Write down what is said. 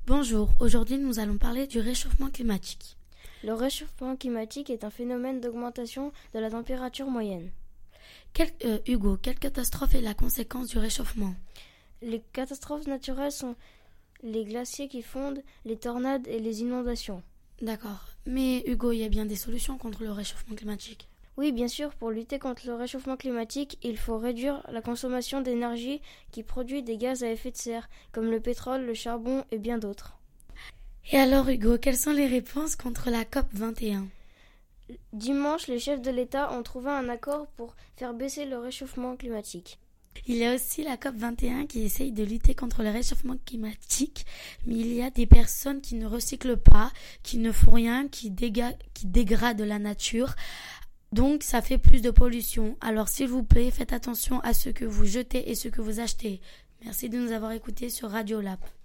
Bonjour, aujourd'hui nous allons parler du réchauffement climatique. Le réchauffement climatique est un phénomène d'augmentation de la température moyenne. Hugo, quelle catastrophe est la conséquence du réchauffement? Les catastrophes naturelles sont les glaciers qui fondent, les tornades et les inondations. D'accord, mais Hugo, il y a bien des solutions contre le réchauffement climatique. Oui, bien sûr, pour lutter contre le réchauffement climatique, il faut réduire la consommation d'énergie qui produit des gaz à effet de serre, comme le pétrole, le charbon et bien d'autres. Et alors Hugo, quelles sont les réponses contre la COP 21? Dimanche, les chefs de l'État ont trouvé un accord pour faire baisser le réchauffement climatique. Il y a aussi la COP 21 qui essaye de lutter contre le réchauffement climatique, mais il y a des personnes qui ne recyclent pas, qui ne font rien, qui dégradent la nature. Donc, ça fait plus de pollution. Alors, s'il vous plaît, faites attention à ce que vous jetez et ce que vous achetez. Merci de nous avoir écoutés sur Radio Lab.